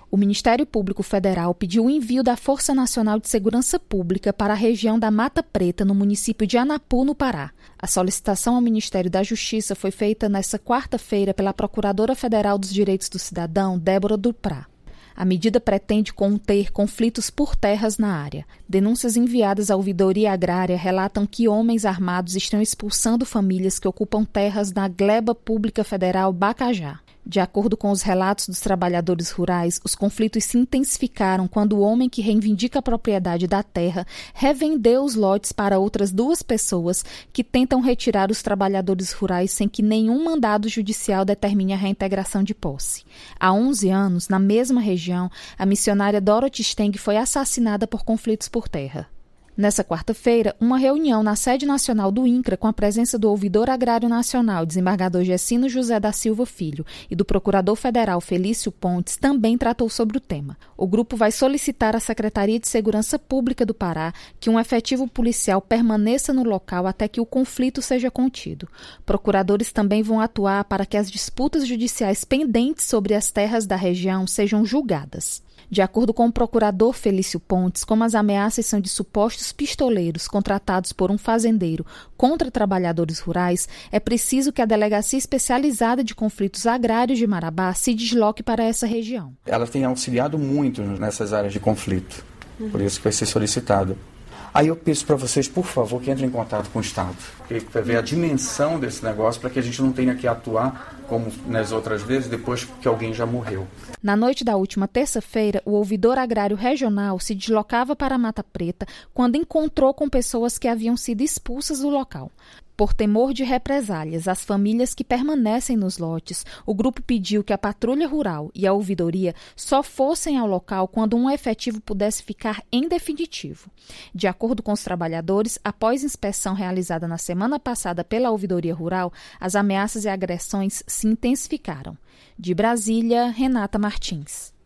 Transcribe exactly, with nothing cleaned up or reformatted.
O Ministério Público Federal pediu o envio da Força Nacional de Segurança Pública para a região da Mata Preta, no município de Anapu, no Pará. A solicitação ao Ministério da Justiça foi feita nesta quarta-feira pela Procuradora Federal dos Direitos do Cidadão, Débora Duprá. A medida pretende conter conflitos por terras na área. Denúncias enviadas à Ouvidoria Agrária relatam que homens armados estão expulsando famílias que ocupam terras na Gleba Pública Federal Bacajá. De acordo com os relatos dos trabalhadores rurais, os conflitos se intensificaram quando o homem que reivindica a propriedade da terra revendeu os lotes para outras duas pessoas que tentam retirar os trabalhadores rurais sem que nenhum mandado judicial determine a reintegração de posse. Há onze anos, na mesma região, a missionária Dorothy Steng foi assassinada por conflitos por terra. Nessa quarta-feira, uma reunião na sede nacional do INCRA com a presença do Ouvidor Agrário Nacional, desembargador Gessino José da Silva Filho, e do Procurador Federal Felício Pontes também tratou sobre o tema. O grupo vai solicitar à Secretaria de Segurança Pública do Pará que um efetivo policial permaneça no local até que o conflito seja contido. Procuradores também vão atuar para que as disputas judiciais pendentes sobre as terras da região sejam julgadas. De acordo com o procurador Felício Pontes, como as ameaças são de supostos pistoleiros contratados por um fazendeiro contra trabalhadores rurais, é preciso que a Delegacia Especializada de Conflitos Agrários de Marabá se desloque para essa região. Ela tem auxiliado muito nessas áreas de conflito, por isso que vai ser solicitado. Aí eu peço para vocês, por favor, que entrem em contato com o Estado, para ver a dimensão desse negócio, para que a gente não tenha que atuar como nas outras vezes, depois que alguém já morreu. Na noite da última terça-feira, o ouvidor agrário regional se deslocava para a Mata Preta quando encontrou com pessoas que haviam sido expulsas do local. Por temor de represálias às famílias que permanecem nos lotes, o grupo pediu que a patrulha rural e a ouvidoria só fossem ao local quando um efetivo pudesse ficar em definitivo. De acordo com os trabalhadores, após inspeção realizada na semana passada pela ouvidoria rural, as ameaças e agressões se intensificaram. De Brasília, Renata Martins.